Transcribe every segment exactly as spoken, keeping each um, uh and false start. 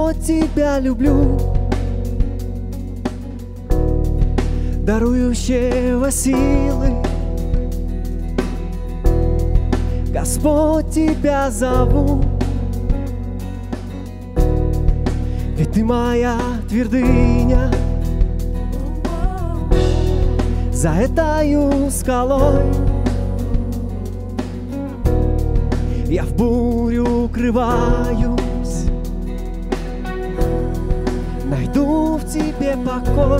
Господь, Тебя люблю, дарующего силы. Господь, Тебя зову, ведь Ты моя твердыня. За этою скалой я в бурю укрываюсь, найду в Тебе покой,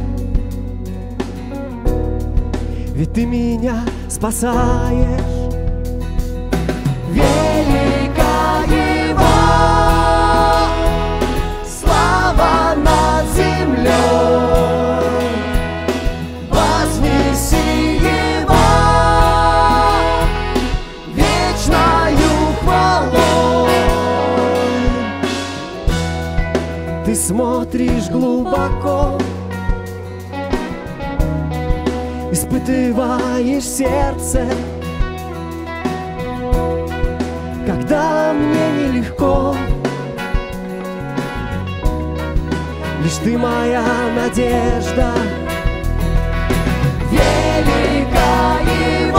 ведь Ты меня спасаешь. Велика Его слава над землей, вознеси Его вечною хвалой. Ты смотришь глубоко, испытываешь сердце, когда мне нелегко. Лишь Ты моя надежда. Велика Его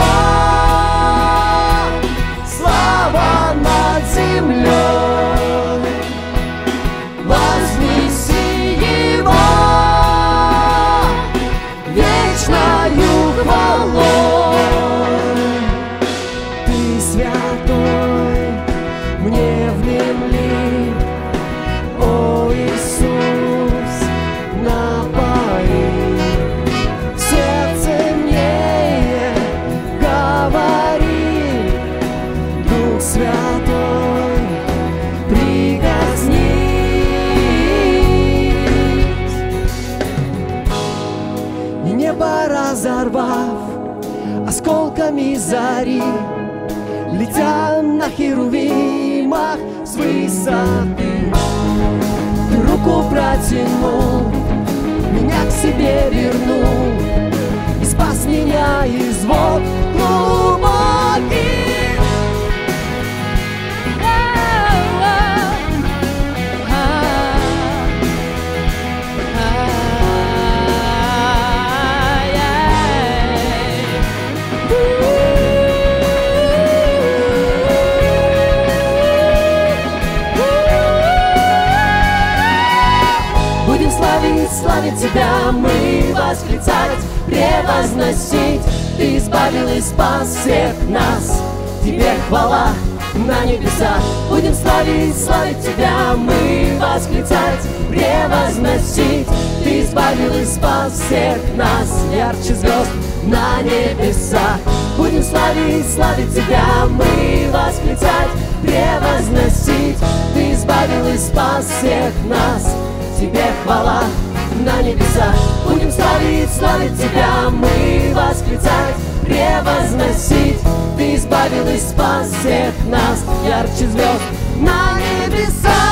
слава над землей, вознеси Его вечною хвалой. Ты святой, мне внемли, о Иисус, напои. В сердце мне говори, Дух Святой, прикоснись. И небо разорвав осколками зари, летя на херувимах с высоты, Ты руку протянул, меня к себе вернул и спас меня из вод глубоких. Славить Тебя мы, восклицать, превозносить. Ты избавил и спас всех нас, Тебе хвала на небесах. Будем славить, славить Тебя мы, восклицать, превозносить. Ты избавил и спас всех нас, ярче звезд на небесах. Будем славить, славить Тебя мы, восклицать, превозносить. Ты избавил и спас всех нас, Тебе хвала на небесах. Будем славить, славить Тебя мы, восклицать, превозносить. Ты избавил и спас всех нас, ярче звезд на небесах.